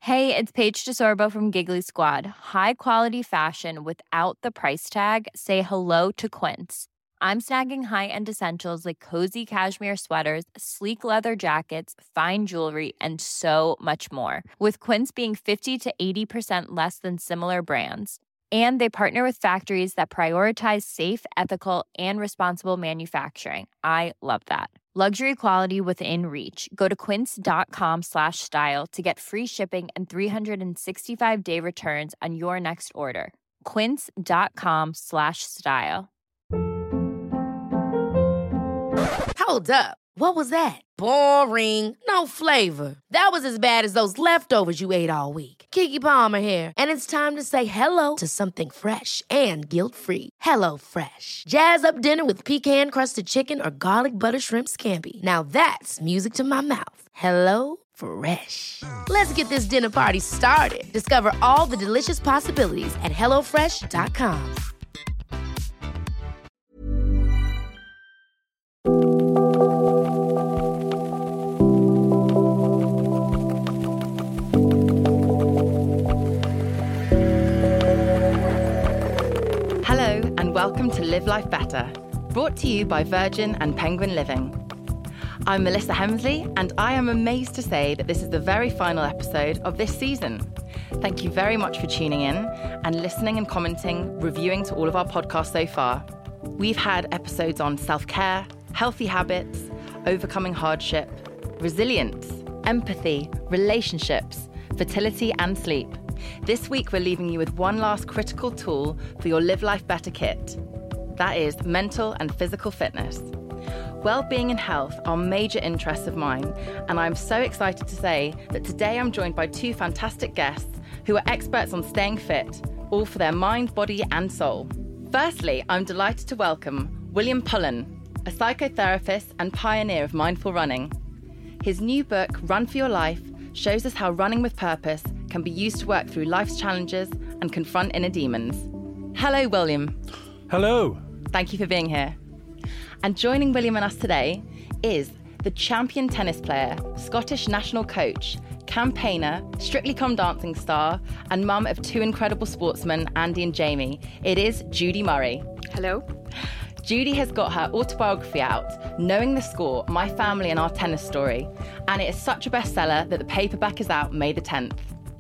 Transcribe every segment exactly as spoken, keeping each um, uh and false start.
Hey, it's Paige DeSorbo from Giggly Squad. High quality fashion without the price tag. Say hello to Quince. I'm snagging high-end essentials like cozy cashmere sweaters, sleek leather jackets, fine jewelry, and so much more. With Quince being fifty to eighty percent less than similar brands. And they partner with factories that prioritize safe, ethical, and responsible manufacturing. I love that. Luxury quality within reach. Go to quince.com slash style to get free shipping and three sixty-five day returns on your next order. Quince.com slash style. Hold up. What was that? Boring. No flavor. That was as bad as those leftovers you ate all week. Keke Palmer here, and it's time to say hello to something fresh and guilt-free. Hello Fresh. Jazz up dinner with pecan-crusted chicken or garlic butter shrimp scampi. Now that's music to my mouth. Hello Fresh. Let's get this dinner party started. Discover all the delicious possibilities at hello fresh dot com. Welcome to Live Life Better, brought to you by Virgin and Penguin Living. I'm Melissa Hemsley, and I am amazed to say that this is the very final episode of this season. Thank you very much for tuning in and listening and commenting, reviewing to all of our podcasts so far. We've had episodes on self-care, healthy habits, overcoming hardship, resilience, empathy, relationships, fertility and sleep. This week, we're leaving you with one last critical tool for your Live Life Better kit. That is mental and physical fitness. Well-being and health are major interests of mine, and I'm so excited to say that today I'm joined by two fantastic guests who are experts on staying fit, all for their mind, body and soul. Firstly, I'm delighted to welcome William Pullen, a psychotherapist and pioneer of mindful running. His new book, Run for Your Life, shows us how running with purpose can be used to work through life's challenges and confront inner demons. Hello, William. Hello. Thank you for being here. And joining William and us today is the champion tennis player, Scottish national coach, campaigner, Strictly Come Dancing star, and mum of two incredible sportsmen, Andy and Jamie. It is Judy Murray. Hello. Judy has got her autobiography out, Knowing the Score, My Family and Our Tennis Story, and it is such a bestseller that the paperback is out May the tenth.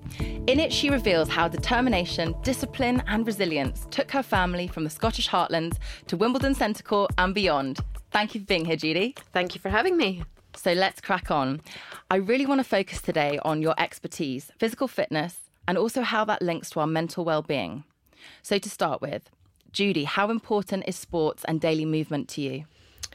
In it, she reveals how determination, discipline and resilience took her family from the Scottish heartlands to Wimbledon Centre Court and beyond. Thank you for being here, Judy. Thank you for having me. So let's crack on. I really want to focus today on your expertise, physical fitness, and also how that links to our mental well-being. So to start with, Judy, how important is sports and daily movement to you?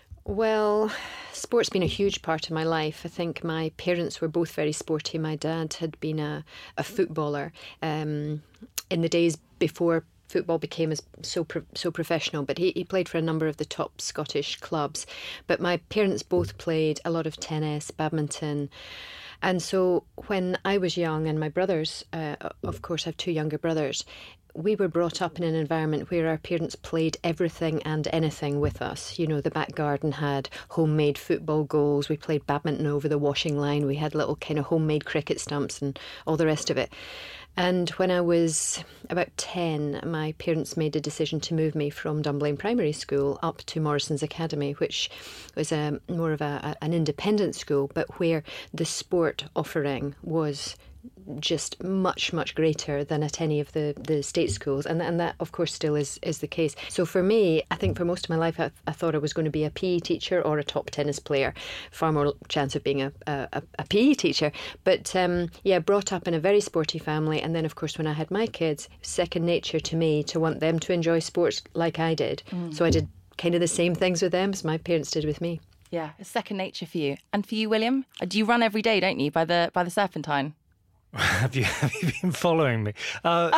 Well, sport's been a huge part of my life. I think my parents were both very sporty. My dad had been a, a footballer um, in the days before football became as so pro- so professional, but he, he played for a number of the top Scottish clubs. But my parents both played a lot of tennis, badminton. And so when I was young, and my brothers, uh, of course, I have two younger brothers, we were brought up in an environment where our parents played everything and anything with us. You know, the back garden had homemade football goals. We played badminton over the washing line. We had little kind of homemade cricket stumps and all the rest of it. And when I was about ten, my parents made a decision to move me from Dunblane Primary School up to Morrison's Academy, which was a, more of a, a, an independent school, but where the sport offering was just much, much greater than at any of the, the state schools. And, and that, of course, still is, is the case. So for me, I think for most of my life, I, I thought I was going to be a P E teacher or a top tennis player. Far more chance of being a, a, a P E teacher. But um, yeah, brought up in a very sporty family. And then, of course, when I had my kids, second nature to me to want them to enjoy sports like I did. Mm. So I did kind of the same things with them as my parents did with me. Yeah, it's second nature for you. And for you, William, do you run every day, don't you, by the by the Serpentine? Have you, have you been following me? Uh,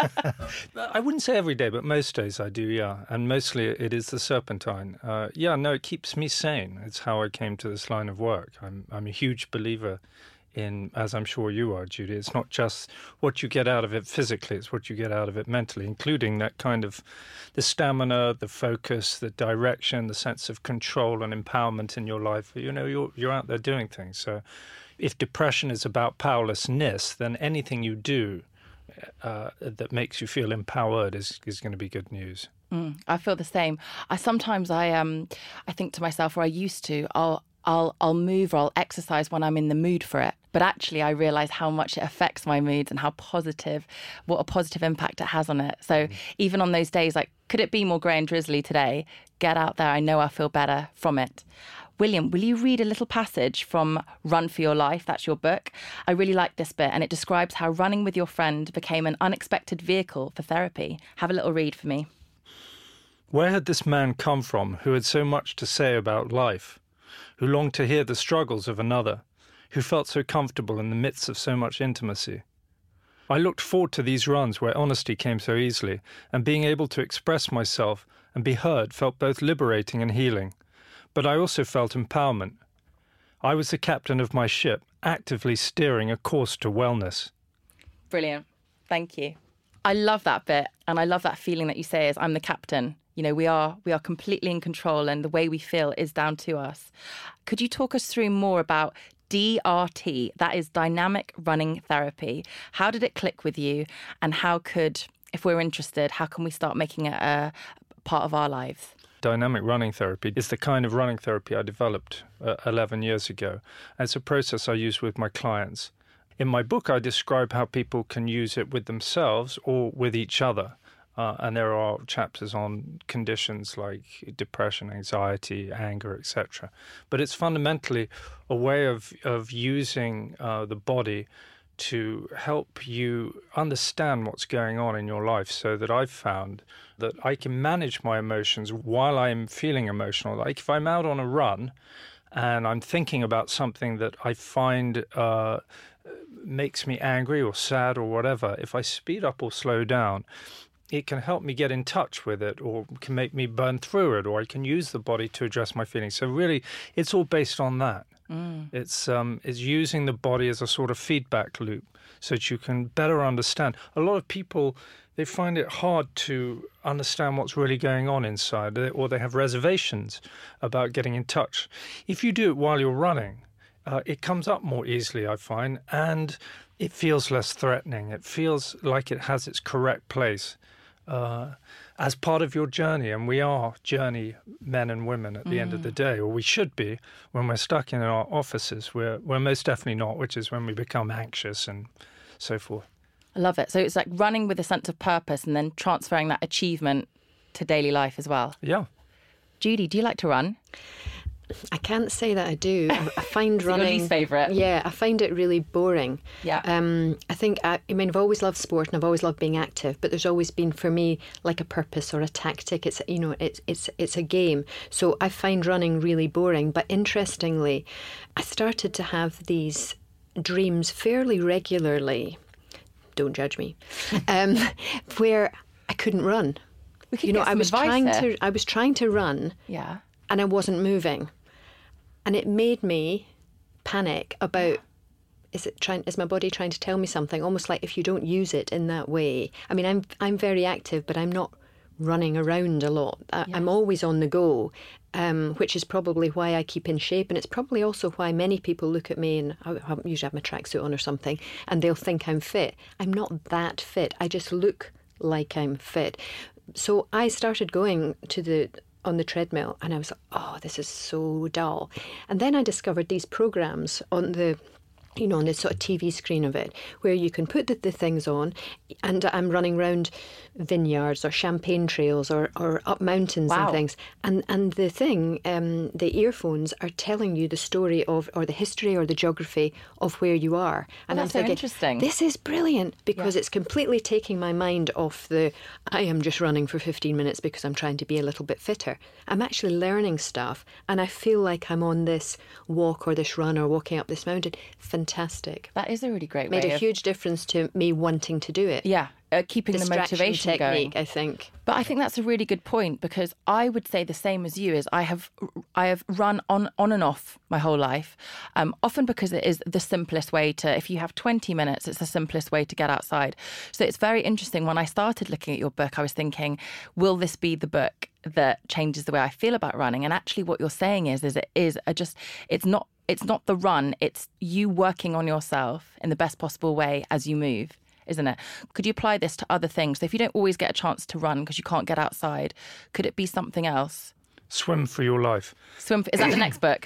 I wouldn't say every day, but most days I do, yeah. And mostly it is the Serpentine. Uh, yeah, no, it keeps me sane. It's how I came to this line of work. I'm, I'm a huge believer in, as I'm sure you are, Judy, it's not just what you get out of it physically, it's what you get out of it mentally, including that kind of the stamina, the focus, the direction, the sense of control and empowerment in your life. You know, you're, you're out there doing things. So, if depression is about powerlessness, then anything you do uh, that makes you feel empowered is, is going to be good news. Mm, I feel the same. I sometimes I um I think to myself, or I used to, I'll I'll I'll move or I'll exercise when I'm in the mood for it. But actually, I realise how much it affects my moods and how positive, what a positive impact it has on it. So mm. even on those days, like, could it be more grey and drizzly today? Get out there. I know I'll feel better from it. William, will you read a little passage from Run for Your Life? That's your book. I really like this bit, and it describes how running with your friend became an unexpected vehicle for therapy. Have a little read for me. Where had this man come from who had so much to say about life, who longed to hear the struggles of another, who felt so comfortable in the midst of so much intimacy? I looked forward to these runs where honesty came so easily, and being able to express myself and be heard felt both liberating and healing. But I also felt empowerment. I was the captain of my ship, actively steering a course to wellness. Brilliant. Thank you. I love that bit, and I love that feeling that you say is, I'm the captain. You know, we are we are completely in control, and the way we feel is down to us. Could you talk us through more about D R T? That is Dynamic Running Therapy. How did it click with you, and how could, if we're interested, how can we start making it a part of our lives? Dynamic running therapy is the kind of running therapy I developed uh, eleven years ago. It's a process I use with my clients. In my book, I describe how people can use it with themselves or with each other. Uh, and there are chapters on conditions like depression, anxiety, anger, et cetera. But it's fundamentally a way of, of using uh, the body to help you understand what's going on in your life, so that I've found that I can manage my emotions while I'm feeling emotional. Like if I'm out on a run and I'm thinking about something that I find uh, makes me angry or sad or whatever, if I speed up or slow down, it can help me get in touch with it, or can make me burn through it, or I can use the body to address my feelings. So really, it's all based on that. Mm. It's um, it's using the body as a sort of feedback loop so that you can better understand. A lot of people, they find it hard to understand what's really going on inside, or they have reservations about getting in touch. If you do it while you're running, uh, it comes up more easily, I find, and it feels less threatening. It feels like it has its correct place uh, as part of your journey. And we are journey men and women at the mm. end of the day, or we should be. When we're stuck in our offices, we're, we're most definitely not, which is when we become anxious and so forth. I love it. So it's like running with a sense of purpose and then transferring that achievement to daily life as well. Yeah. Judy, do you like to run? I can't say that I do. I, I find running... Your least favourite? Yeah, I find it really boring. Yeah. Um, I think, I, I mean, I've always loved sport and I've always loved being active, but there's always been, for me, like a purpose or a tactic. It's, you know, it's it's it's a game. So I find running really boring. But interestingly, I started to have these dreams fairly regularly. Don't judge me. Um, where I couldn't run. We could you know, get some I was advice trying there. to. I was trying to run. Yeah. And I wasn't moving. And it made me panic about, is it trying? Is my body trying to tell me something? Almost like if you don't use it in that way. I mean, I'm I'm very active, but I'm not running around a lot. I, Yeah. I'm always on the go, um, which is probably why I keep in shape. And it's probably also why many people look at me, and I, I usually have my tracksuit on or something, and they'll think I'm fit. I'm not that fit. I just look like I'm fit. So I started going to the... on the treadmill, and I was like, oh, this is so dull. And then I discovered these programs on the, you know, on the sort of T V screen of it, where you can put the, the things on, and I'm running around vineyards or champagne trails or, or up mountains Wow. and things. And and the thing, um, the earphones are telling you the story of, or the history or the geography of where you are. And Oh, I'm that's so thinking, interesting. this is brilliant, because Yeah. it's completely taking my mind off the, I am just running for fifteen minutes because I'm trying to be a little bit fitter. I'm actually learning stuff, and I feel like I'm on this walk or this run or walking up this mountain. Fantastic. That is a really great Made way a of, huge difference to me wanting to do it. yeah, uh, keeping the Distraction motivation technique, going. I think. But I think that's a really good point, because I would say the same as you. Is I have I have run on on and off my whole life, um, often because it is the simplest way to. If you have twenty minutes, it's the simplest way to get outside. So it's very interesting. When I started looking at your book, I was thinking, will this be the book that changes the way I feel about running? And actually, what you're saying is, is it is a just. It's not. it's not the run, it's you working on yourself in the best possible way as you move, isn't it? Could you apply this to other things? So if you don't always get a chance to run because you can't get outside, could it be something else? Swim for your life. Swim for, is that the next book?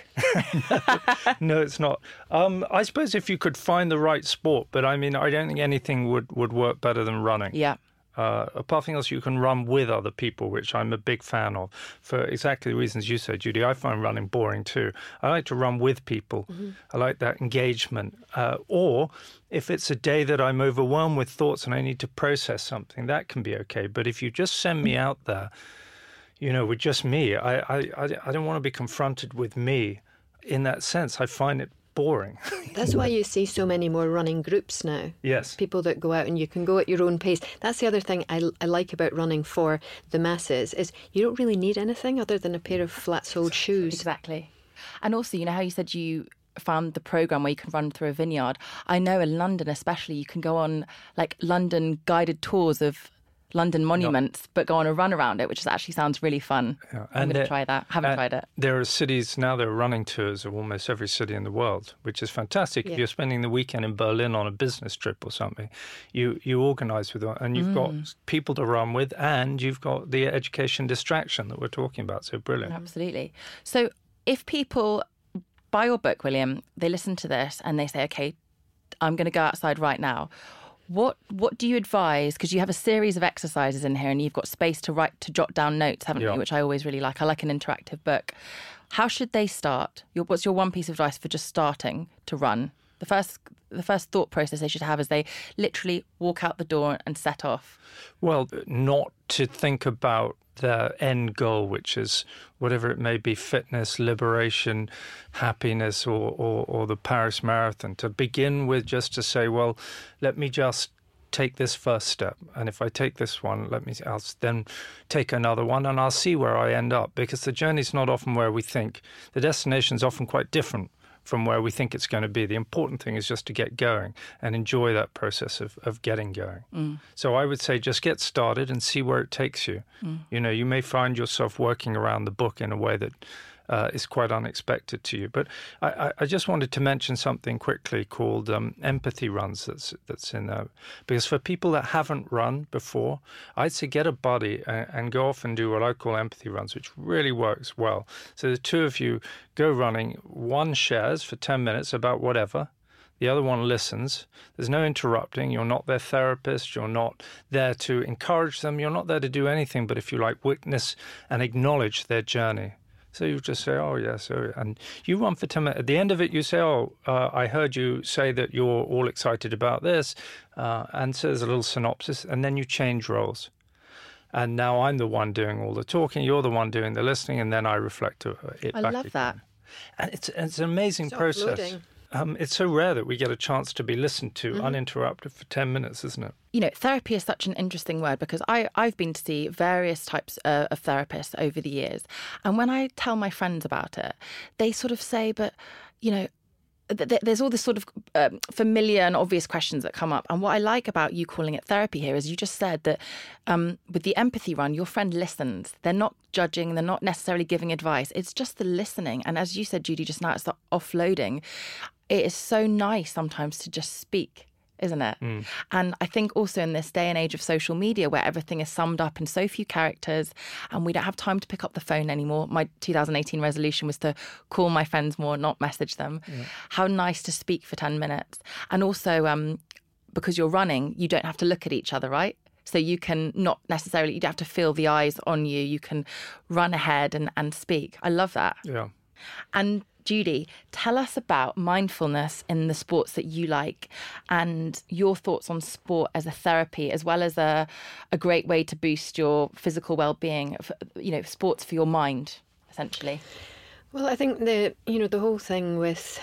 No, it's not. Um, I suppose if you could find the right sport, but I mean, I don't think anything would, would work better than running. Yeah. Uh, apart from else, you can run with other people, which I'm a big fan of, for exactly the reasons you said, Judy. I find running boring too. I like to run with people. Mm-hmm. I like that engagement. Uh, or if it's a day that I'm overwhelmed with thoughts and I need to process something, that can be okay. But if you just send me out there, you know, with just me, I, I, I don't want to be confronted with me in that sense. I find it boring. That's why you see so many more running groups now. Yes. People that go out and you can go at your own pace. That's the other thing I, I like about running for the masses is you don't really need anything other than a pair of flat-soled shoes. Exactly. And also, you know how you said you found the programme where you can run through a vineyard? I know in London especially, you can go on like London guided tours of London monuments, no. but go on a run around it, which actually sounds really fun. Yeah. I'm going to try that. Haven't tried it. There are cities now, there are running tours of almost every city in the world, which is fantastic. Yeah. If you're spending the weekend in Berlin on a business trip or something, you, you organise with them and you've mm. got people to run with and you've got the education distraction that we're talking about. So brilliant. Absolutely. So if people buy your book, William, they listen to this and they say, okay, I'm going to go outside right now. What what do you advise? Because you have a series of exercises in here and you've got space to write, to jot down notes, haven't yeah. you? Which I always really like. I like an interactive book. How should they start? Your, what's your one piece of advice for just starting to run? The first the first thought process they should have is they literally walk out the door and set off. Well, not to think about the end goal, which is whatever it may be, fitness, liberation, happiness, or, or, or the Paris Marathon. To begin with, just to say, well, let me just take this first step. And if I take this one, let me, I'll then take another one and I'll see where I end up, because the journey's not often where we think. The destination's often quite different from where we think it's going to be. The important thing is just to get going and enjoy that process of, of getting going. Mm. So I would say just get started and see where it takes you. Mm. You know, you may find yourself working around the book in a way that uh, is quite unexpected to you. But I, I just wanted to mention something quickly called um, empathy runs that's that's in there. Because for people that haven't run before, I'd say get a buddy and, and go off and do what I call empathy runs, which really works well. So the two of you go running, one shares for ten minutes about whatever, the other one listens. There's no interrupting. You're not their therapist. You're not there to encourage them. You're not there to do anything but, if you like, witness and acknowledge their journey. So you just say, oh, yes, oh, and you run for ten minutes. At the end of it, you say, oh, uh, I heard you say that you're all excited about this. Uh, and so there's a little synopsis, and then you change roles. And now I'm the one doing all the talking, you're the one doing the listening, and then I reflect it I back love again. that. And it's, it's an amazing it's process. Um, it's so rare that we get a chance to be listened to mm-hmm. uninterrupted for ten minutes, isn't it? You know, therapy is such an interesting word because I, I've been to see various types uh, of therapists over the years. And when I tell my friends about it, they sort of say, but, you know, th- there's all this sort of um, familiar and obvious questions that come up. And what I like about you calling it therapy here is you just said that um, with the empathy run, your friend listens. They're not judging. They're not necessarily giving advice. It's just the listening. And as you said, Judy, just now, it's the offloading. It is so nice sometimes to just speak, isn't it? Mm. And I think also in this day and age of social media where everything is summed up in so few characters and we don't have time to pick up the phone anymore. My two thousand eighteen resolution was to call my friends more, not message them. Yeah. How nice to speak for ten minutes. And also um, because you're running, you don't have to look at each other, right? So you can not necessarily, you don't have to feel the eyes on you. You can run ahead and, and speak. I love that. Yeah. And Judy, tell us about mindfulness in the sports that you like and your thoughts on sport as a therapy, as well as a, a great way to boost your physical well-being, you know, sports for your mind, essentially. Well, I think the, you know, the whole thing with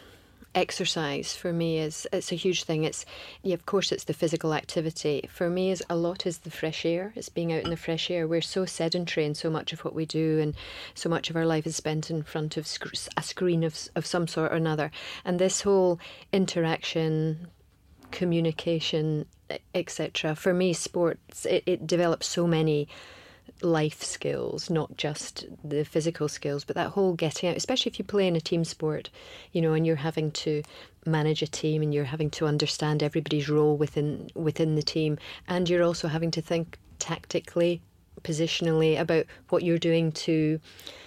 exercise for me is, it's a huge thing. It's, yeah, of course, it's the physical activity. For me, is a lot is the fresh air. It's being out in the fresh air. We're so sedentary and so much of what we do and so much of our life is spent in front of sc- a screen of, of some sort or another. And this whole interaction, communication, et cetera. For me, sports, it, it develops so many life skills, not just the physical skills, but that whole getting out, especially if you play in a team sport, you know, and you're having to manage a team and you're having to understand everybody's role within within the team, and you're also having to think tactically, positionally about what you're doing to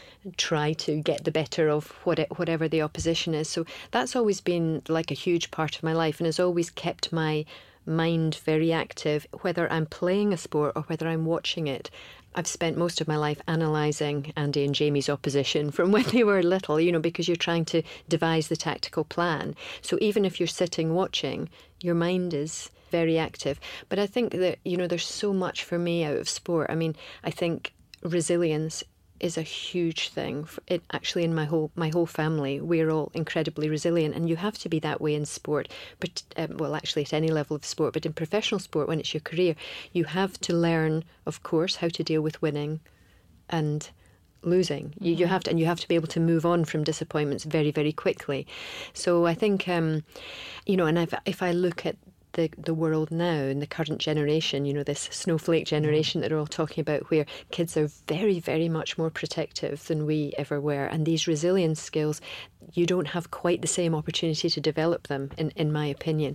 try to get the better of what it, whatever the opposition is. So that's always been like a huge part of my life and has always kept my mind very active, whether I'm playing a sport or whether I'm watching it. I've spent most of my life analysing Andy and Jamie's opposition from when they were little, you know, because you're trying to devise the tactical plan. So even if you're sitting watching, your mind is very active. But I think that, you know, there's so much for me out of sport. I mean, I think resilience is a huge thing. It actually, in my whole my whole family, we're all incredibly resilient, and you have to be that way in sport. But um, well, actually, at any level of sport, but in professional sport, when it's your career, you have to learn, of course, how to deal with winning and losing. You, you have to, and you have to be able to move on from disappointments very, very quickly. So I think, um, you know, and if if I look at The, the world now and the current generation, you know, this snowflake generation that are all talking about, where kids are very, very much more protective than we ever were. And these resilience skills, you don't have quite the same opportunity to develop them, in, in my opinion.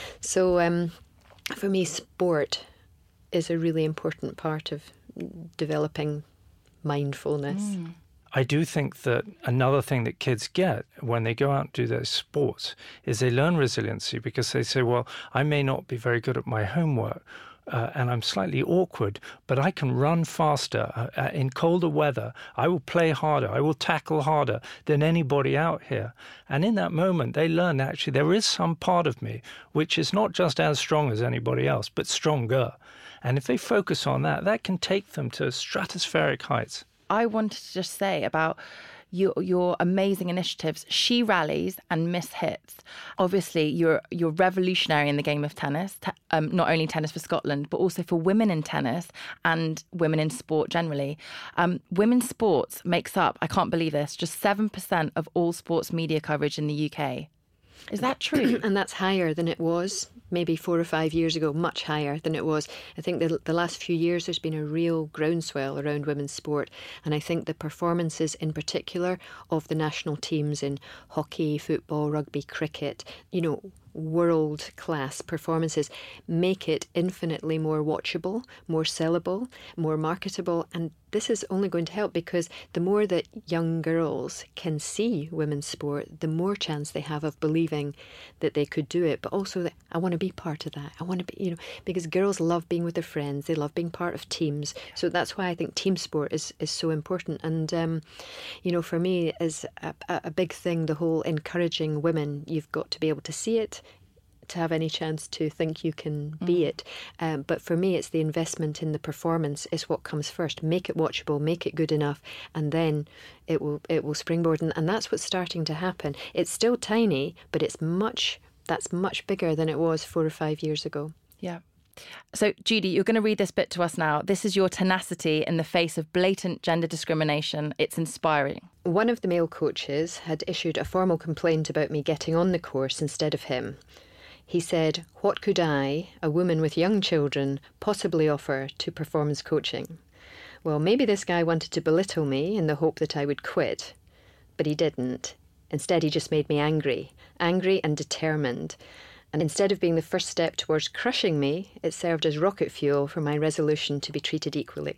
So um, for me, sport is a really important part of developing mindfulness. Mm. I do think that another thing that kids get when they go out and do their sports is they learn resiliency, because they say, well, I may not be very good at my homework uh, and I'm slightly awkward, but I can run faster. Uh, in colder weather, I will play harder. I will tackle harder than anybody out here. And in that moment, they learn that actually there is some part of me which is not just as strong as anybody else, but stronger. And if they focus on that, that can take them to stratospheric heights. I wanted to just say about your your amazing initiatives, She Rallies and Miss Hits. Obviously, you're you're revolutionary in the game of tennis, te- um, not only tennis for Scotland, but also for women in tennis and women in sport generally. Um, women's sports makes up, I can't believe this, just seven percent of all sports media coverage in the U K. Is that true? And that's higher than it was maybe four or five years ago, much higher than it was. I think the, the last few years there's been a real groundswell around women's sport. And I think the performances in particular of the national teams in hockey, football, rugby, cricket, you know, world-class performances make it infinitely more watchable, more sellable, more marketable. And this is only going to help, because the more that young girls can see women's sport, the more chance they have of believing that they could do it. But also that I want to be part of that. I want to be, you know, because girls love being with their friends. They love being part of teams. So that's why I think team sport is, is so important. And, um, you know, for me is a, a big thing, the whole encouraging women. You've got to be able to see it to have any chance to think you can be mm. it. Um, but for me, it's the investment in the performance is what comes first. Make it watchable, make it good enough, and then it will it will springboard. And, and that's what's starting to happen. It's still tiny, but it's much that's much bigger than it was four or five years ago. Yeah. So, Judy, you're going to read this bit to us now. This is your tenacity in the face of blatant gender discrimination. It's inspiring. One of the male coaches had issued a formal complaint about me getting on the course instead of him. He said, "What could I, a woman with young children, possibly offer to performance coaching?" Well, maybe this guy wanted to belittle me in the hope that I would quit, but he didn't. Instead, he just made me angry, angry and determined. And instead of being the first step towards crushing me, it served as rocket fuel for my resolution to be treated equally.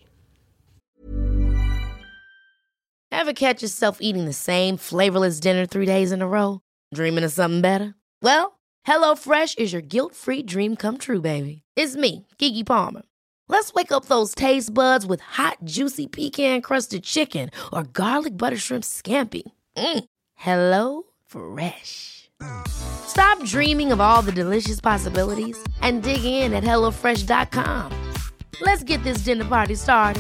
Ever catch yourself eating the same flavorless dinner three days in a row? Dreaming of something better? Well, HelloFresh is your guilt-free dream come true, baby. It's me, Keke Palmer. Let's wake up those taste buds with hot, juicy pecan-crusted chicken or garlic butter shrimp scampi. Mm. Hello Fresh. Stop dreaming of all the delicious possibilities and dig in at hello fresh dot com. Let's get this dinner party started.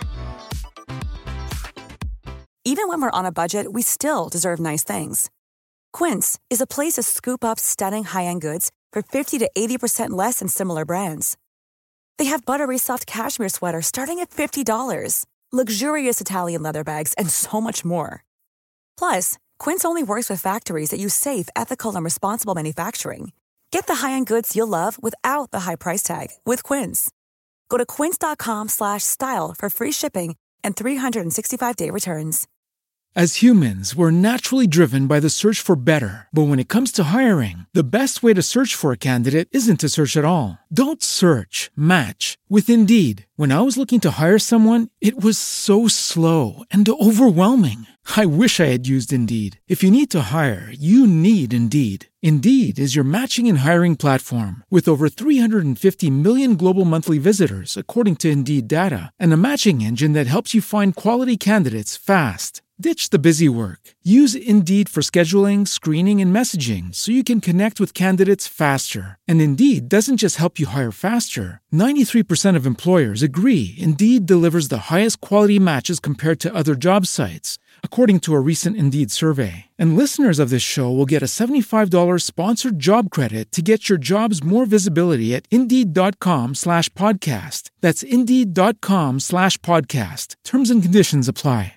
Even when we're on a budget, we still deserve nice things. Quince is a place to scoop up stunning high-end goods for fifty to eighty percent less than similar brands. They have buttery soft cashmere sweaters starting at fifty dollars, luxurious Italian leather bags, and so much more. Plus, Quince only works with factories that use safe, ethical, and responsible manufacturing. Get the high-end goods you'll love without the high price tag with Quince. Go to quince.com slash style for free shipping and three sixty-five day returns. As humans, we're naturally driven by the search for better. But when it comes to hiring, the best way to search for a candidate isn't to search at all. Don't search, match with Indeed. When I was looking to hire someone, it was so slow and overwhelming. I wish I had used Indeed. If you need to hire, you need Indeed. Indeed is your matching and hiring platform with over three hundred fifty million global monthly visitors, according to Indeed data, and a matching engine that helps you find quality candidates fast. Ditch the busy work. Use Indeed for scheduling, screening, and messaging so you can connect with candidates faster. And Indeed doesn't just help you hire faster. ninety-three percent of employers agree Indeed delivers the highest quality matches compared to other job sites, according to a recent Indeed survey. And listeners of this show will get a seventy-five dollars sponsored job credit to get your jobs more visibility at Indeed.com slash podcast. That's Indeed.com slash podcast. Terms and conditions apply.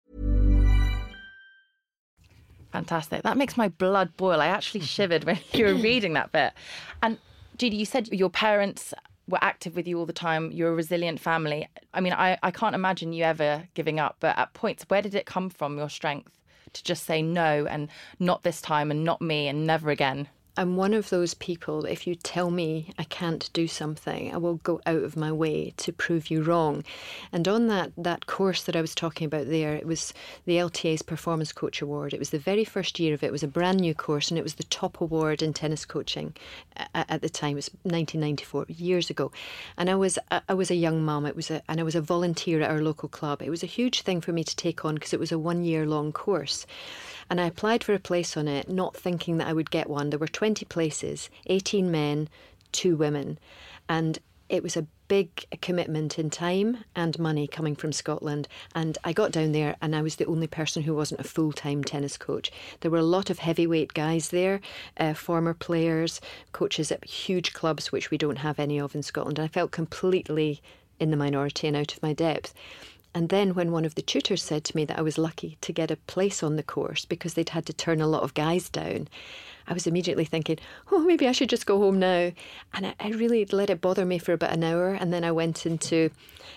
Fantastic. That makes my blood boil. I actually shivered when you were reading that bit. And Judy, you said your parents were active with you all the time. You're a resilient family. I mean, I, I can't imagine you ever giving up, but at points, where did it come from, your strength to just say no and not this time and not me and never again? I'm one of those people that if you tell me I can't do something, I will go out of my way to prove you wrong. And on that, that course that I was talking about there, it was the L T A's Performance Coach Award. It was the very first year of it. It was a brand new course and it was the top award in tennis coaching at, at the time. It was nineteen ninety-four, years ago. And I was I was a young mum. It was a, and I was a volunteer at our local club. It was a huge thing for me to take on because it was a one-year long course. And I applied for a place on it, not thinking that I would get one. There were twenty places, eighteen men, two women. And it was a big commitment in time and money coming from Scotland. And I got down there and I was the only person who wasn't a full-time tennis coach. There were a lot of heavyweight guys there, uh, former players, coaches at huge clubs, which we don't have any of in Scotland. And I felt completely in the minority and out of my depth. And then when one of the tutors said to me that I was lucky to get a place on the course because they'd had to turn a lot of guys down, I was immediately thinking, oh, maybe I should just go home now. And I, I really let it bother me for about an hour. And then I went into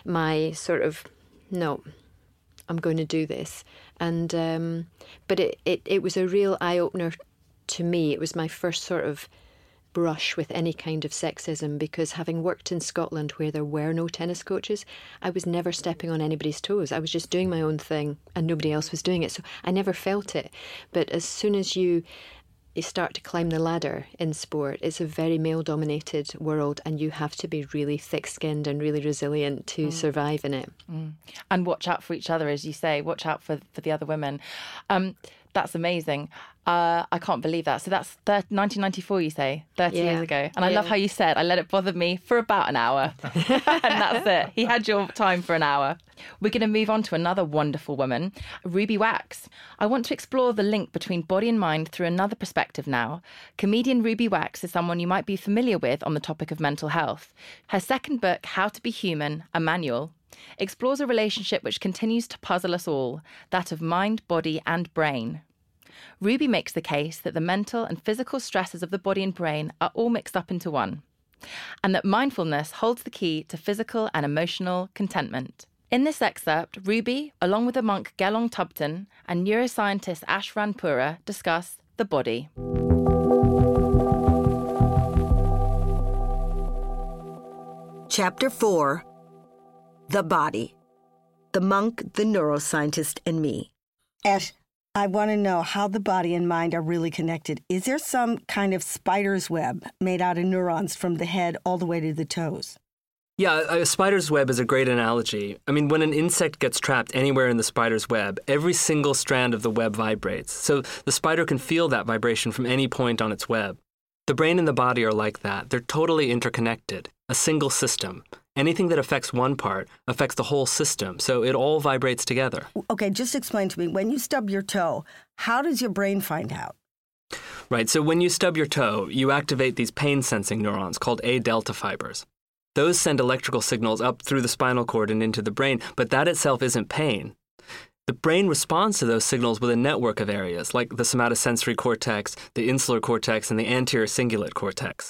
my sort of, no, I'm going to do this. And um, but it, it, it was a real eye-opener to me. It was my first sort of brush with any kind of sexism, because having worked in Scotland where there were no tennis coaches, I was never stepping on anybody's toes. I was just doing my own thing and nobody else was doing it. So I never felt it. But as soon as you, you start to climb the ladder in sport, it's a very male-dominated world and you have to be really thick-skinned and really resilient to mm. survive in it. Mm. And watch out for each other, as you say. Watch out for, for the other women. Um, that's amazing. Uh, I can't believe that. So that's thir- nineteen ninety-four, you say, thirty yeah. years ago. And yeah. I love how you said, I let it bother me for about an hour. And that's it. He had your time for an hour. We're going to move on to another wonderful woman, Ruby Wax. I want to explore the link between body and mind through another perspective now. Comedian Ruby Wax is someone you might be familiar with on the topic of mental health. Her second book, How to Be Human, a Manual, explores a relationship which continues to puzzle us all, that of mind, body and brain. Ruby makes the case that the mental and physical stresses of the body and brain are all mixed up into one, and that mindfulness holds the key to physical and emotional contentment. In this excerpt, Ruby, along with the monk Gelong Tubton and neuroscientist Ash Ranpura, discuss the body. Chapter four, The Body. The Monk, the Neuroscientist, and Me. Ash, I want to know how the body and mind are really connected. Is there some kind of spider's web made out of neurons from the head all the way to the toes? Yeah, a spider's web is a great analogy. I mean, when an insect gets trapped anywhere in the spider's web, every single strand of the web vibrates. So the spider can feel that vibration from any point on its web. The brain and the body are like that. They're totally interconnected, a single system. Anything that affects one part affects the whole system, so it all vibrates together. Okay, just explain to me, when you stub your toe, how does your brain find out? Right, so when you stub your toe, you activate these pain-sensing neurons called A delta fibers. Those send electrical signals up through the spinal cord and into the brain, but that itself isn't pain. The brain responds to those signals with a network of areas, like the somatosensory cortex, the insular cortex, and the anterior cingulate cortex.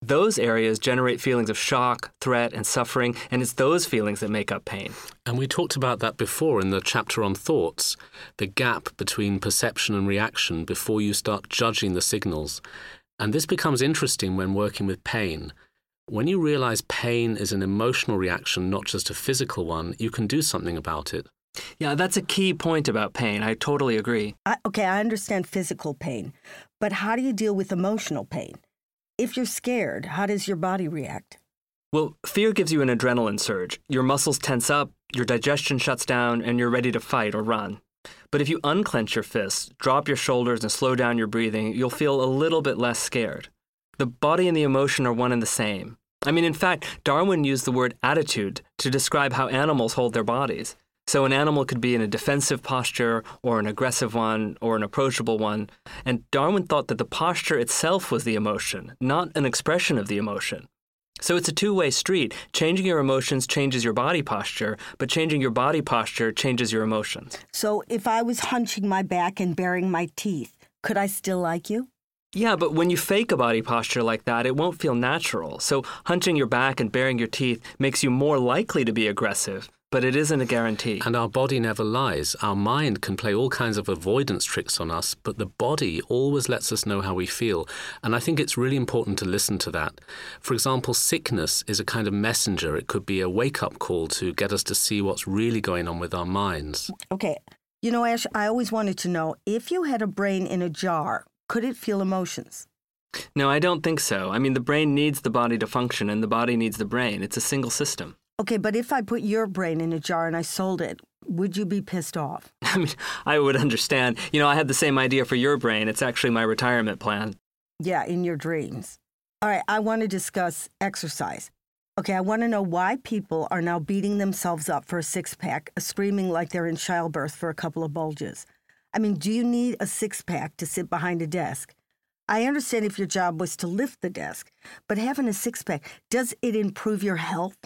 those areas generate feelings of shock, threat, and suffering, and it's those feelings that make up pain. And we talked about that before in the chapter on thoughts, the gap between perception and reaction before you start judging the signals. And this becomes interesting when working with pain. When you realize pain is an emotional reaction, not just a physical one, you can do something about it. Yeah, that's a key point about pain. I totally agree. I, okay, I understand physical pain, but how do you deal with emotional pain? If you're scared, how does your body react? Well, fear gives you an adrenaline surge. Your muscles tense up, your digestion shuts down, and you're ready to fight or run. But if you unclench your fists, drop your shoulders, and slow down your breathing, you'll feel a little bit less scared. The body and the emotion are one and the same. I mean, in fact, Darwin used the word attitude to describe how animals hold their bodies. So an animal could be in a defensive posture, or an aggressive one, or an approachable one. And Darwin thought that the posture itself was the emotion, not an expression of the emotion. So it's a two-way street. Changing your emotions changes your body posture, but changing your body posture changes your emotions. So if I was hunching my back and baring my teeth, could I still like you? Yeah, but when you fake a body posture like that, it won't feel natural. So hunching your back and baring your teeth makes you more likely to be aggressive, but it isn't a guarantee. And our body never lies. Our mind can play all kinds of avoidance tricks on us, but the body always lets us know how we feel. And I think it's really important to listen to that. For example, sickness is a kind of messenger. It could be a wake-up call to get us to see what's really going on with our minds. Okay. You know, Ash, I always wanted to know, if you had a brain in a jar, could it feel emotions? No, I don't think so. I mean, the brain needs the body to function, and the body needs the brain. It's a single system. Okay, but if I put your brain in a jar and I sold it, would you be pissed off? I mean, I would understand. You know, I had the same idea for your brain. It's actually my retirement plan. Yeah, in your dreams. All right, I want to discuss exercise. Okay, I want to know why people are now beating themselves up for a six-pack, screaming like they're in childbirth for a couple of bulges. I mean, do you need a six-pack to sit behind a desk? I understand if your job was to lift the desk, but having a six-pack, does it improve your health?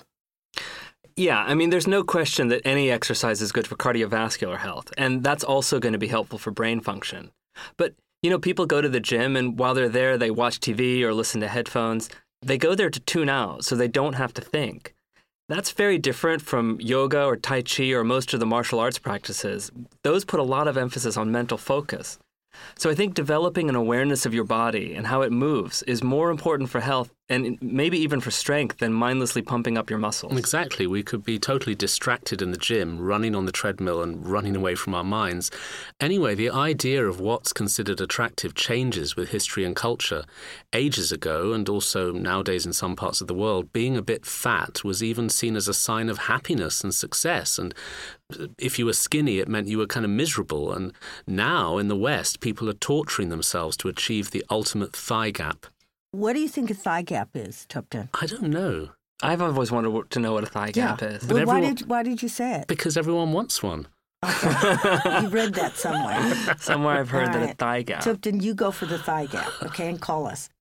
Yeah, I mean, there's no question that any exercise is good for cardiovascular health, and that's also going to be helpful for brain function. But, you know, people go to the gym, and while they're there, they watch T V or listen to headphones. They go there to tune out, so they don't have to think. That's very different from yoga or Tai Chi or most of the martial arts practices. Those put a lot of emphasis on mental focus. So I think developing an awareness of your body and how it moves is more important for health and maybe even for strength than mindlessly pumping up your muscles. Exactly. We could be totally distracted in the gym, running on the treadmill and running away from our minds. Anyway, the idea of what's considered attractive changes with history and culture. Ages ago, and also nowadays in some parts of the world, being a bit fat was even seen as a sign of happiness and success. And if you were skinny, it meant you were kind of miserable. And now in the West, people are torturing themselves to achieve the ultimate thigh gap. What do you think a thigh gap is, Tupton? I don't know. I've always wanted to know what a thigh yeah. gap is. Well, everyone, why did why did you say it? Because everyone wants one. Okay. You read that somewhere. Somewhere I've heard All that right. a thigh gap. Tupton, you go for the thigh gap, okay, and call us.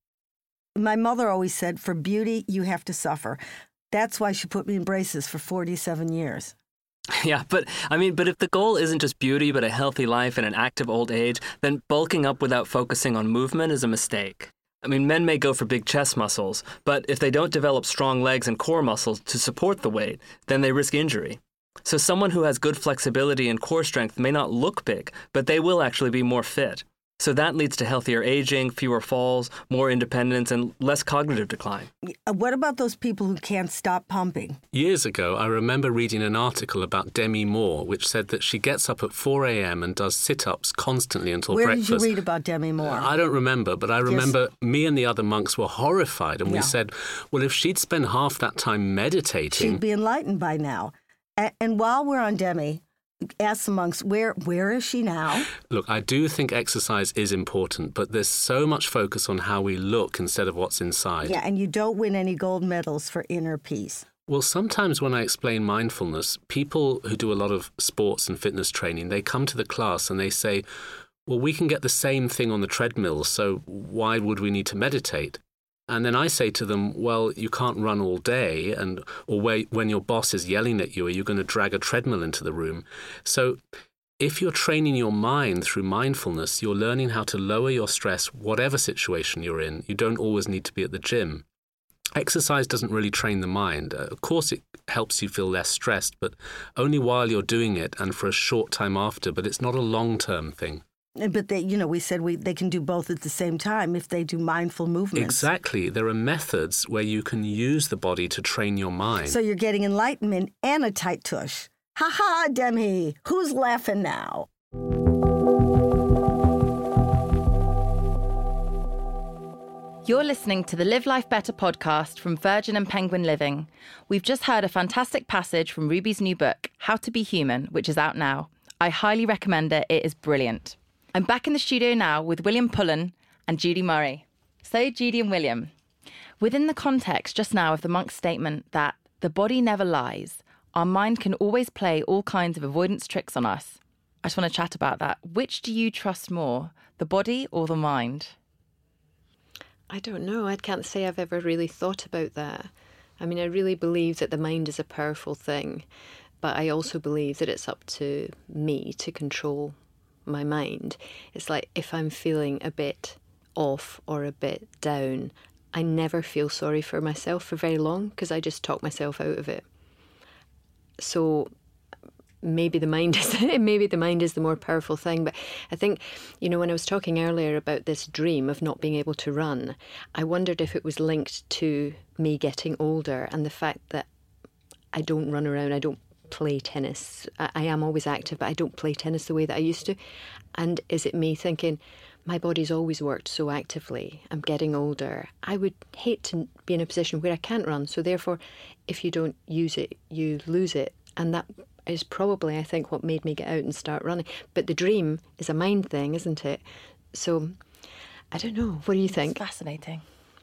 My mother always said, for beauty, you have to suffer. That's why she put me in braces for forty-seven years. Yeah, but I mean, but if the goal isn't just beauty, but a healthy life and an active old age, then bulking up without focusing on movement is a mistake. I mean, men may go for big chest muscles, but if they don't develop strong legs and core muscles to support the weight, then they risk injury. So someone who has good flexibility and core strength may not look big, but they will actually be more fit. So that leads to healthier aging, fewer falls, more independence, and less cognitive decline. What about those people who can't stop pumping? Years ago, I remember reading an article about Demi Moore, which said that she gets up at four a.m. and does sit-ups constantly until Where breakfast. Where did you read about Demi Moore? I don't remember, but I remember Yes. me and the other monks were horrified, and Yeah. we said, well, if she'd spend half that time meditating... She'd be enlightened by now. And, and while we're on Demi, ask the monks, where where is she now? Look, I do think exercise is important, but there's so much focus on how we look instead of what's inside. Yeah, and you don't win any gold medals for inner peace. Well, sometimes when I explain mindfulness, people who do a lot of sports and fitness training, they come to the class and they say, well, we can get the same thing on the treadmill, so why would we need to meditate? And then I say to them, well, you can't run all day, and or when your boss is yelling at you, are you going to drag a treadmill into the room? So if you're training your mind through mindfulness, you're learning how to lower your stress, whatever situation you're in. You don't always need to be at the gym. Exercise doesn't really train the mind. Uh, of course, it helps you feel less stressed, but only while you're doing it and for a short time after, but it's not a long-term thing. But they, you know, we said we they can do both at the same time if they do mindful movements. Exactly. There are methods where you can use the body to train your mind. So you're getting enlightenment and a tight tush. Ha ha, Demi. Who's laughing now? You're listening to the Live Life Better podcast from Virgin and Penguin Living. We've just heard a fantastic passage from Ruby's new book, How to Be Human, which is out now. I highly recommend it. It is brilliant. I'm back in the studio now with William Pullen and Judy Murray. So, Judy and William, within the context just now of the monk's statement that the body never lies, our mind can always play all kinds of avoidance tricks on us. I just want to chat about that. Which do you trust more, the body or the mind? I don't know. I can't say I've ever really thought about that. I mean, I really believe that the mind is a powerful thing, but I also believe that it's up to me to control my mind. It's like if I'm feeling a bit off or a bit down, I never feel sorry for myself for very long because I just talk myself out of it. So maybe the mind is maybe the mind is the more powerful thing. But I think, you know, when I was talking earlier about this dream of not being able to run, I wondered if it was linked to me getting older and the fact that I don't run around, I don't play tennis. I, I am always active, but I don't play tennis the way that I used to. And is it me thinking, my body's always worked so actively, I'm getting older, I would hate to be in a position where I can't run. So therefore, if you don't use it, you lose it. And that is probably, I think, what made me get out and start running. But the dream is a mind thing, isn't it? So, I don't know. What do you think? It's fascinating.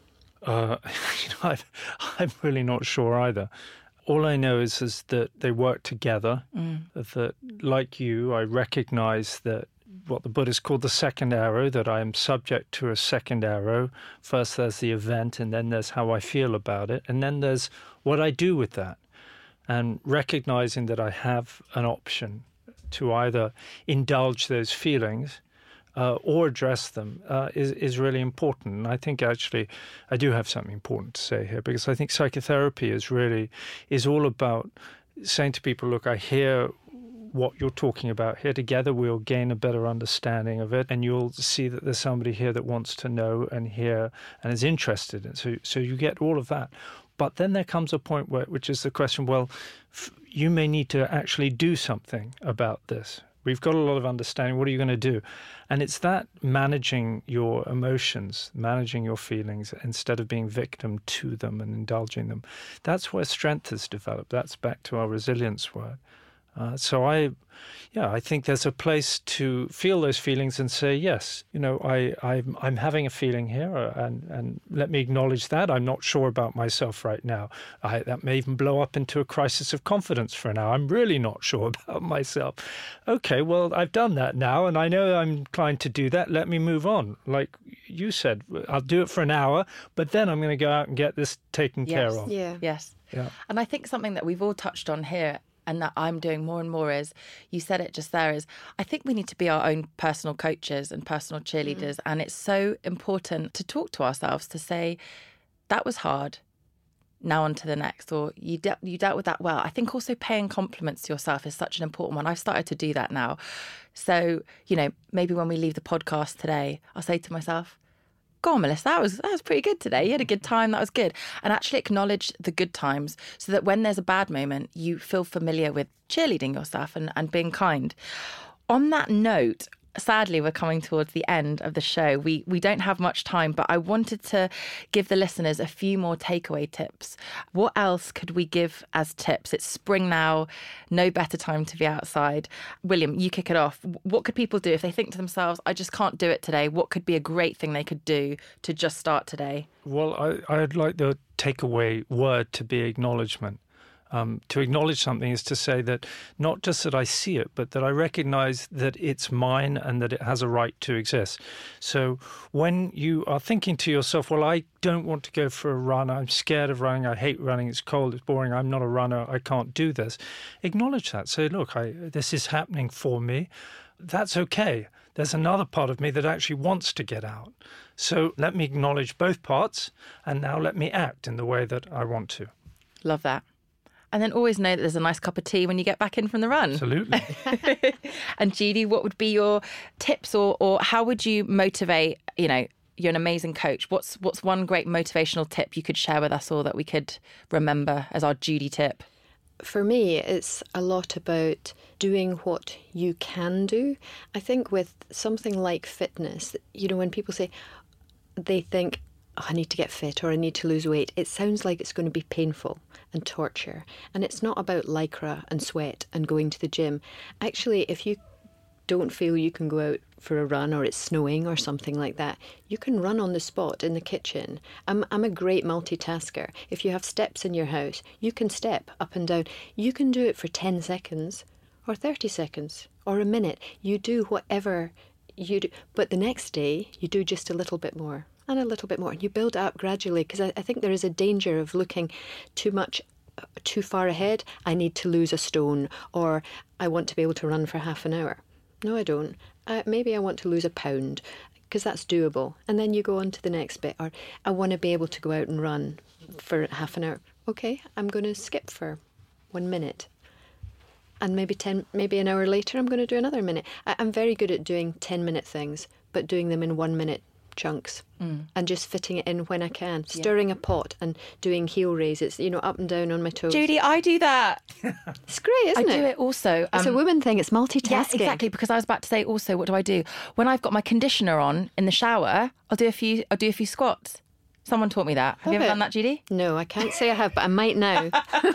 Uh, you know, I've, I'm really not sure either. All I know is, is that they work together, mm. that, like you, I recognize that what the Buddhists call the second arrow, that I am subject to a second arrow. First there's the event, and then there's how I feel about it, and then there's what I do with that. And recognizing that I have an option to either indulge those feelings uh, or address them uh, is, is really important. And I think actually I do have something important to say here, because I think psychotherapy is really, is all about saying to people, look, I hear what you're talking about here. Together we'll gain a better understanding of it, and you'll see that there's somebody here that wants to know and hear and is interested in it. So, so you get all of that. But then there comes a point where, which is the question, well, f- you may need to actually do something about this. We've got a lot of understanding. What are you going to do? And it's that managing your emotions, managing your feelings, instead of being victim to them and indulging them. That's where strength is developed. That's back to our resilience word. Uh, so I, yeah, I think there's a place to feel those feelings and say, yes, you know, I, I'm, I'm having a feeling here, and, and let me acknowledge that. I'm not sure about myself right now. I, that may even blow up into a crisis of confidence for an hour. I'm really not sure about myself. Okay, well, I've done that now, and I know I'm inclined to do that. Let me move on. Like you said, I'll do it for an hour, but then I'm going to go out and get this taken yes. care of. Yeah. Yes. Yeah. And I think something that we've all touched on here, and that I'm doing more and more is, you said it just there, is I think we need to be our own personal coaches and personal cheerleaders. Mm. And it's so important to talk to ourselves, to say, that was hard, now on to the next, or you, de- you dealt with that well. I think also paying compliments to yourself is such an important one. I've started to do that now. So, you know, maybe when we leave the podcast today, I'll say to myself, go on, Melissa, that was that was pretty good today. You had a good time. That was good. And actually acknowledge the good times so that when there's a bad moment, you feel familiar with cheerleading yourself and, and being kind. On that note, sadly, we're coming towards the end of the show. We we don't have much time, but I wanted to give the listeners a few more takeaway tips. What else could we give as tips? It's spring now, no better time to be outside. William, you kick it off. What could people do if they think to themselves, I just can't do it today? What could be a great thing they could do to just start today? Well, I, I'd like the takeaway word to be acknowledgement. Um, to acknowledge something is to say that not just that I see it, but that I recognize that it's mine and that it has a right to exist. So when you are thinking to yourself, well, I don't want to go for a run, I'm scared of running, I hate running, it's cold, it's boring, I'm not a runner, I can't do this. Acknowledge that. Say, look, I, this is happening for me. That's okay. there's another part of me that actually wants to get out. So let me acknowledge both parts, and now let me act in the way that I want to. Love that. And then always know that there's a nice cup of tea when you get back in from the run. Absolutely. And Judy, what would be your tips, or or how would you motivate, you know, you're an amazing coach. What's what's one great motivational tip you could share with us all that we could remember as our Judy tip? For me, it's a lot about doing what you can do. I think with something like fitness, you know, when people say, they think, oh, I need to get fit or I need to lose weight, it sounds like it's going to be painful and torture. And it's not about lycra and sweat and going to the gym. Actually, if you don't feel you can go out for a run, or it's snowing or something like that, you can run on the spot in the kitchen. I'm, I'm a great multitasker. If you have steps in your house, you can step up and down. You can do it for ten seconds or thirty seconds or a minute. You do whatever you do. But the next day, you do just a little bit more and a little bit more. And you build up gradually, because I, I think there is a danger of looking too much too far ahead. I need to lose a stone, or I want to be able to run for half an hour. No, I don't. Uh, maybe I want to lose a pound, because that's doable. And then you go on to the next bit. Or I want to be able to go out and run for half an hour. Okay, I'm going to skip for one minute. And maybe ten, maybe an hour later, I'm going to do another minute. I, I'm very good at doing ten-minute things, but doing them in one-minute chunks, mm. and just fitting it in when I can. Stirring yeah. a pot and doing heel raises, you know, up and down on my toes. Judy, I do that. It's great, isn't I it? I do it also. Um, it's a woman thing. It's multitasking. Yeah, exactly. Because I was about to say also, what do I do when I've got my conditioner on in the shower? I'll do a few. I'll do a few squats. Someone taught me that. Have Love you ever it. done that, Judy? No, I can't say I have, but I might now.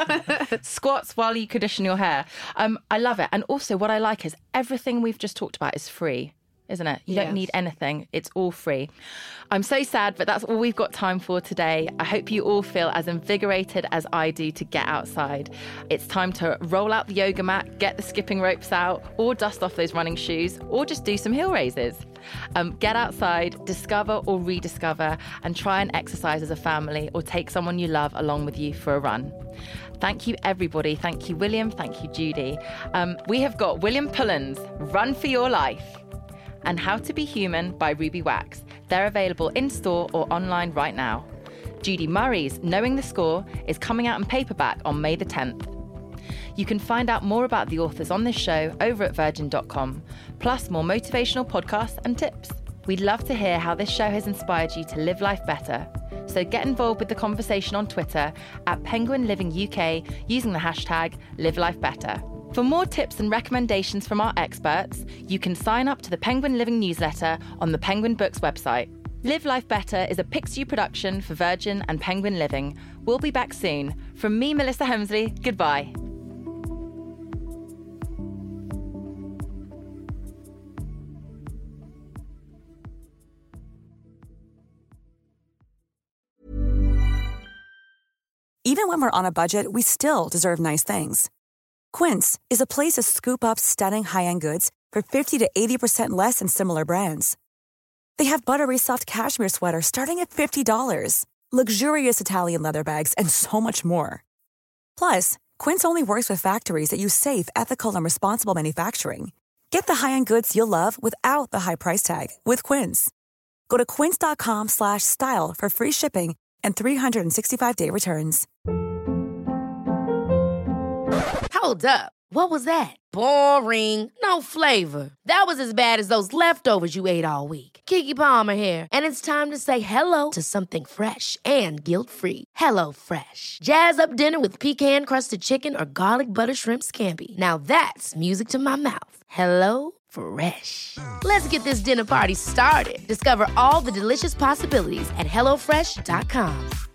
Squats while you condition your hair. Um, I love it. And also, what I like is everything we've just talked about is free. Isn't it? You yes. don't need anything. It's all free. I'm so sad, but that's all we've got time for today. I hope you all feel as invigorated as I do to get outside. It's time to roll out the yoga mat, get the skipping ropes out, or dust off those running shoes, or just do some heel raises. Um, get outside, discover or rediscover, and try and exercise as a family, or take someone you love along with you for a run. Thank you, everybody. Thank you, William. Thank you, Judy. Um, we have got William Pullen's Run for Your Life and How to Be Human by Ruby Wax. They're available in-store or online right now. Judy Murray's Knowing the Score is coming out in paperback on May the tenth. You can find out more about the authors on this show over at virgin dot com, plus more motivational podcasts and tips. We'd love to hear how this show has inspired you to live life better. So get involved with the conversation on Twitter at Penguin Living U K using the hashtag LiveLifeBetter. For more tips and recommendations from our experts, you can sign up to the Penguin Living newsletter on the Penguin Books website. Live Life Better is a Picsou production for Virgin and Penguin Living. We'll be back soon. From me, Melissa Hemsley, goodbye. Even when we're on a budget, we still deserve nice things. Quince is a place to scoop up stunning high-end goods for fifty to eighty percent less than similar brands. They have buttery soft cashmere sweaters starting at fifty dollars, luxurious Italian leather bags, and so much more. Plus, Quince only works with factories that use safe, ethical, and responsible manufacturing. Get the high-end goods you'll love without the high price tag with Quince. Go to quince.com slash style for free shipping and three sixty-five day returns. Hold up. What was that? Boring. No flavor. That was as bad as those leftovers you ate all week. Keke Palmer here, and it's time to say hello to something fresh and guilt-free. Hello Fresh. Jazz up dinner with pecan-crusted chicken or garlic butter shrimp scampi. Now that's music to my mouth. Hello Fresh. Let's get this dinner party started. Discover all the delicious possibilities at hello fresh dot com.